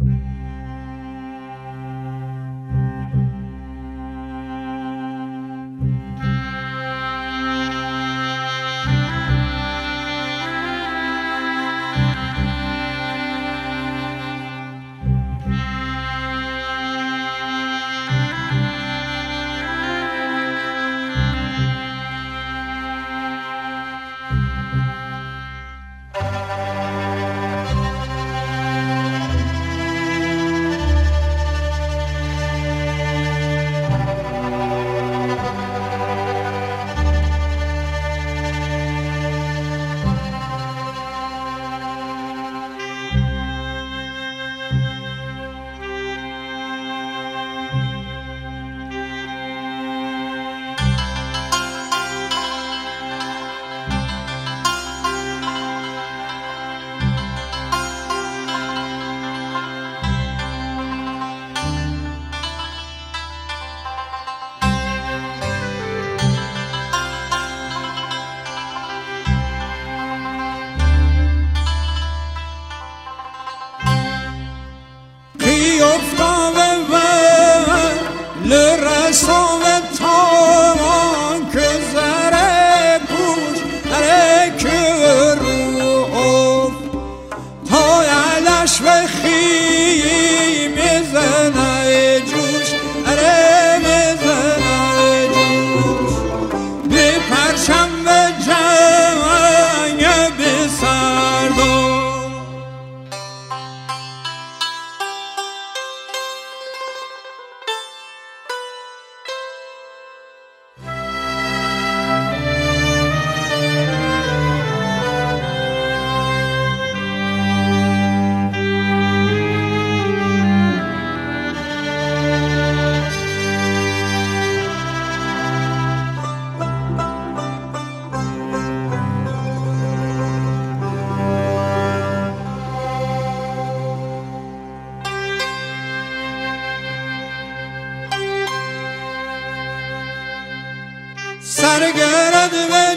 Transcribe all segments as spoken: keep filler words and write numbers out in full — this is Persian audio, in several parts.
سرگرد به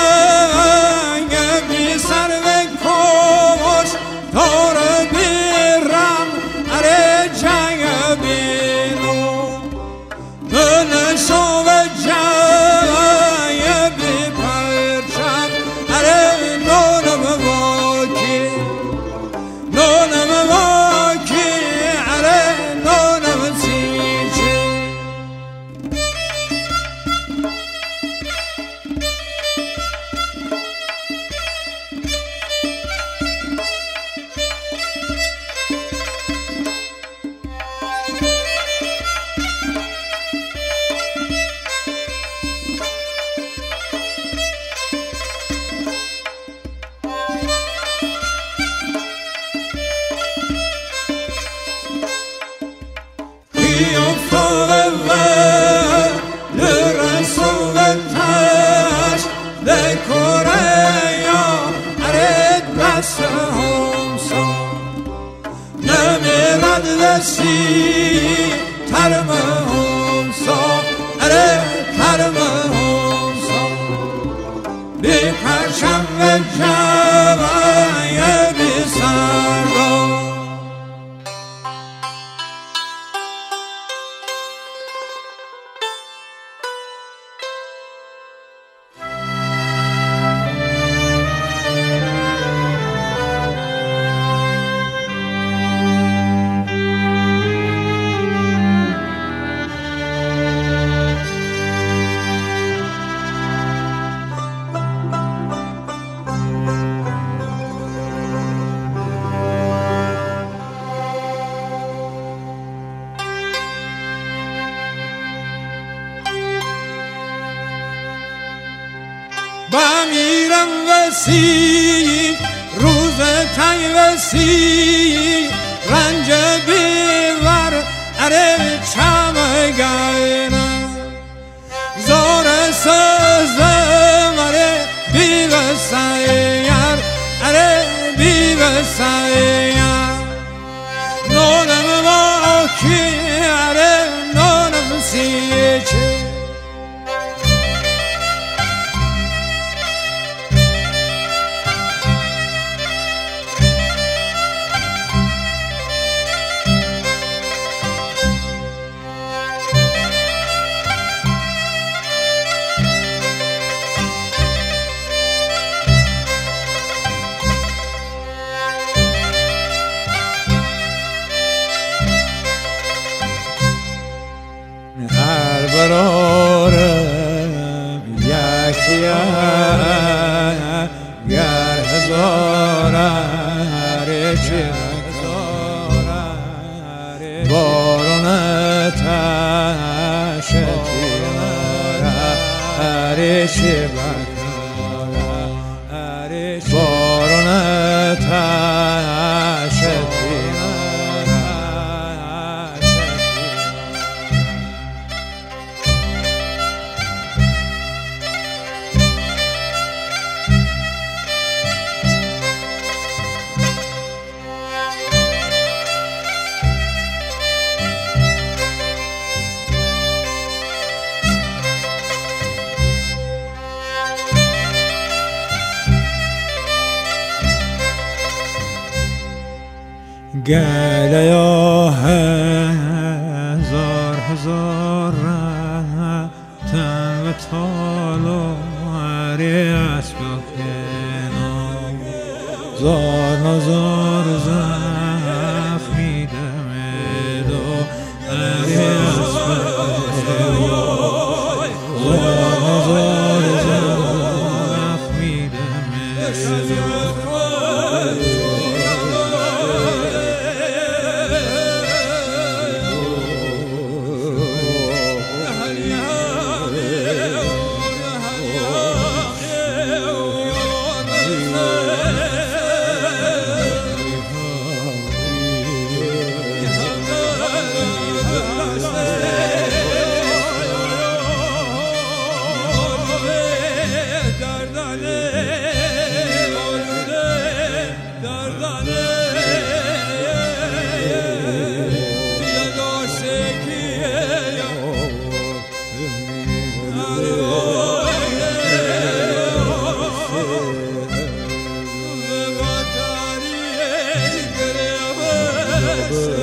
جنگ بی سر و کش دار بیرم اره جنگ بینو بلشو و جنگ بی پرچم اره نونم واکی نونم واکی اره نونم سیچی ترم همسا اره ترم همسا بی پرچم و جوای بی سردا بمیرم وسی روز تنگ وسی رنج بیور اره چمگینم زور سزم اره بی وسیر اره بی وسیر نونم واکی اره نونم سیچی گله یا هزار هزار رفتن و تالاری اسب و کنار زار نزار زخمی دمد و اری اسب و کنار زار نزار زخمی دمد But